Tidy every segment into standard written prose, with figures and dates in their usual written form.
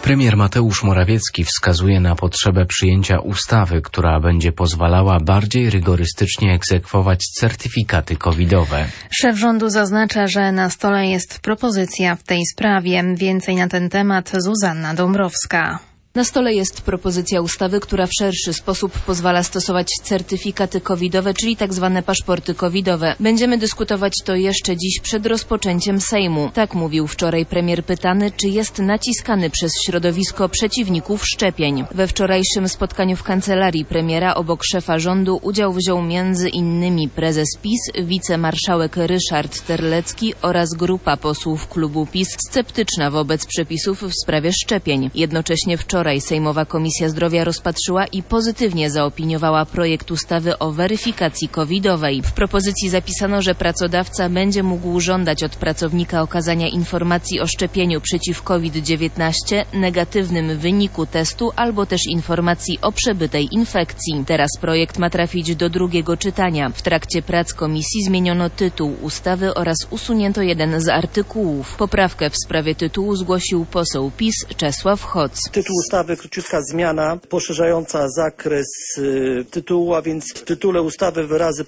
Premier Mateusz Morawiecki wskazuje na potrzebę przyjęcia ustawy, która będzie pozwalała bardziej rygorystycznie egzekwować certyfikaty covidowe. Szef rządu zaznacza, że na stole jest propozycja w tej sprawie. Więcej na ten temat Zuzanna Dąbrowska. Na stole jest propozycja ustawy, która w szerszy sposób pozwala stosować certyfikaty covidowe, czyli tzw. paszporty covidowe. Będziemy dyskutować to jeszcze dziś przed rozpoczęciem Sejmu. Tak mówił wczoraj premier pytany, czy jest naciskany przez środowisko przeciwników szczepień. We wczorajszym spotkaniu w kancelarii premiera obok szefa rządu udział wziął m.in. prezes PiS, wicemarszałek Ryszard Terlecki oraz grupa posłów klubu PiS sceptyczna wobec przepisów w sprawie szczepień. Jednocześnie wczoraj Sejmowa Komisja Zdrowia rozpatrzyła i pozytywnie zaopiniowała projekt ustawy o weryfikacji covidowej. W propozycji zapisano, że pracodawca będzie mógł żądać od pracownika okazania informacji o szczepieniu przeciw COVID-19, negatywnym wyniku testu albo też informacji o przebytej infekcji. Teraz projekt ma trafić do drugiego czytania. W trakcie prac komisji zmieniono tytuł ustawy oraz usunięto jeden z artykułów. Poprawkę w sprawie tytułu zgłosił poseł PiS Czesław Hoc. Tytuł ustawy, króciutka zmiana poszerzająca zakres tytułu, a więc w tytule ustawy wyrazy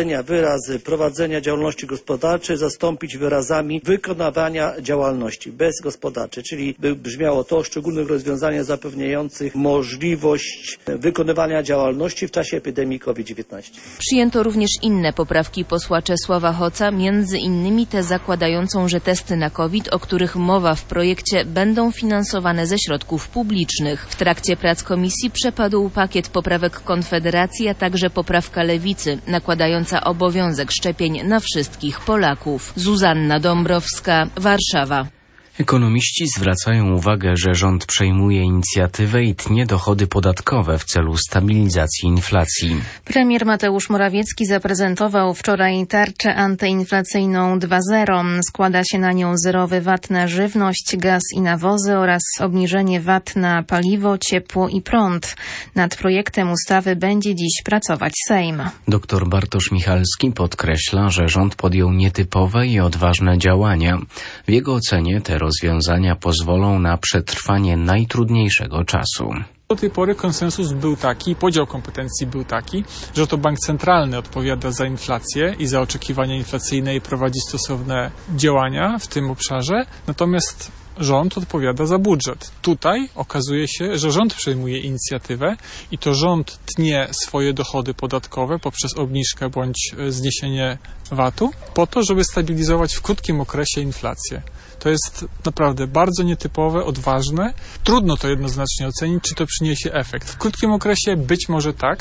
prowadzenia działalności gospodarczej zastąpić wyrazami wykonywania działalności bez gospodarczej, czyli by brzmiało to o szczególnych rozwiązaniach zapewniających możliwość wykonywania działalności w czasie epidemii COVID-19. Przyjęto również inne poprawki posła Czesława Hoca, między innymi tę zakładającą, że testy na COVID, o których mowa w projekcie, będą finansowane ze środków publicznych. W trakcie prac komisji przepadł pakiet poprawek Konfederacji, a także poprawka Lewicy, nakładająca obowiązek szczepień na wszystkich Polaków. Zuzanna Dąbrowska, Warszawa. Ekonomiści zwracają uwagę, że rząd przejmuje inicjatywę i tnie dochody podatkowe w celu stabilizacji inflacji. Premier Mateusz Morawiecki zaprezentował wczoraj tarczę antyinflacyjną 2.0. Składa się na nią zerowy VAT na żywność, gaz i nawozy oraz obniżenie VAT na paliwo, ciepło i prąd. Nad projektem ustawy będzie dziś pracować Sejm. Dr Bartosz Michalski podkreśla, że rząd podjął nietypowe i odważne działania. W jego ocenie te rozwiązania pozwolą na przetrwanie najtrudniejszego czasu. Do tej pory konsensus był taki, podział kompetencji był taki, że to bank centralny odpowiada za inflację i za oczekiwania inflacyjne i prowadzi stosowne działania w tym obszarze, natomiast rząd odpowiada za budżet. Tutaj okazuje się, że rząd przejmuje inicjatywę i to rząd tnie swoje dochody podatkowe poprzez obniżkę bądź zniesienie VAT-u po to, żeby stabilizować w krótkim okresie inflację. To jest naprawdę bardzo nietypowe, odważne. Trudno to jednoznacznie ocenić, czy to przyniesie efekt. W krótkim okresie być może tak.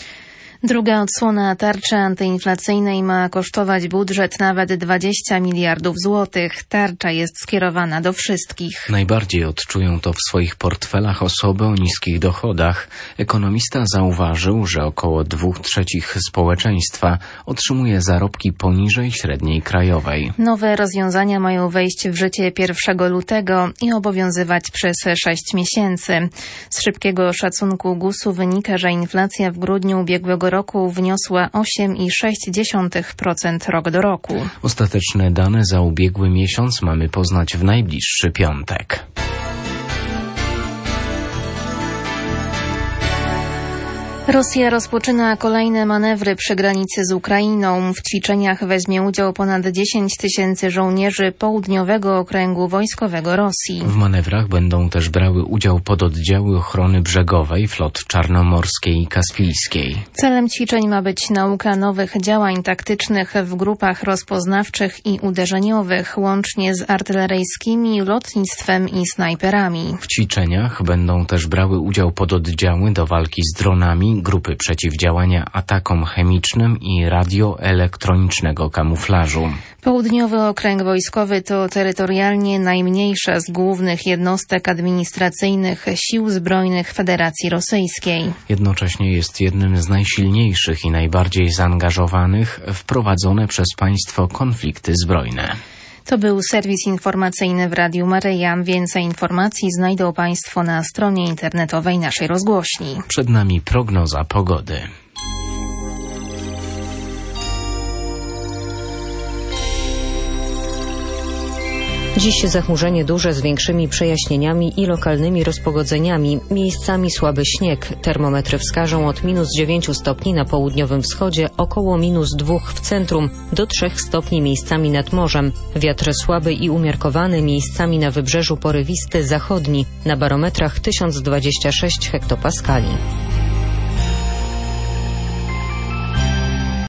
Druga odsłona tarczy antyinflacyjnej ma kosztować budżet nawet 20 miliardów złotych. Tarcza jest skierowana do wszystkich. Najbardziej odczują to w swoich portfelach osoby o niskich dochodach. Ekonomista zauważył, że około 2/3 społeczeństwa otrzymuje zarobki poniżej średniej krajowej. Nowe rozwiązania mają wejść w życie 1 lutego i obowiązywać przez 6 miesięcy. Z szybkiego szacunku GUS-u wynika, że inflacja w grudniu ubiegłego roku wyniosła 8,6% rok do roku. Ostateczne dane za ubiegły miesiąc mamy poznać w najbliższy piątek. Rosja rozpoczyna kolejne manewry przy granicy z Ukrainą. W ćwiczeniach weźmie udział ponad 10 000 żołnierzy Południowego Okręgu Wojskowego Rosji. W manewrach będą też brały udział pododdziały ochrony brzegowej flot czarnomorskiej i kaspijskiej. Celem ćwiczeń ma być nauka nowych działań taktycznych w grupach rozpoznawczych i uderzeniowych, łącznie z artyleryjskimi, lotnictwem i snajperami. W ćwiczeniach będą też brały udział pododdziały do walki z dronami, grupy przeciwdziałania atakom chemicznym i radioelektronicznego kamuflażu. Południowy Okręg Wojskowy to terytorialnie najmniejsza z głównych jednostek administracyjnych Sił Zbrojnych Federacji Rosyjskiej. Jednocześnie jest jednym z najsilniejszych i najbardziej zaangażowanych w prowadzone przez państwo konflikty zbrojne. To był serwis informacyjny w Radiu Maryja. Więcej informacji znajdą Państwo na stronie internetowej naszej rozgłośni. Przed nami prognoza pogody. Dziś zachmurzenie duże z większymi przejaśnieniami i lokalnymi rozpogodzeniami. Miejscami słaby śnieg. Termometry wskażą od -9 stopni na południowym wschodzie, około -2 w centrum, do 3 stopni miejscami nad morzem. Wiatr słaby i umiarkowany, miejscami na wybrzeżu porywisty zachodni. Na barometrach 1026 hektopaskali.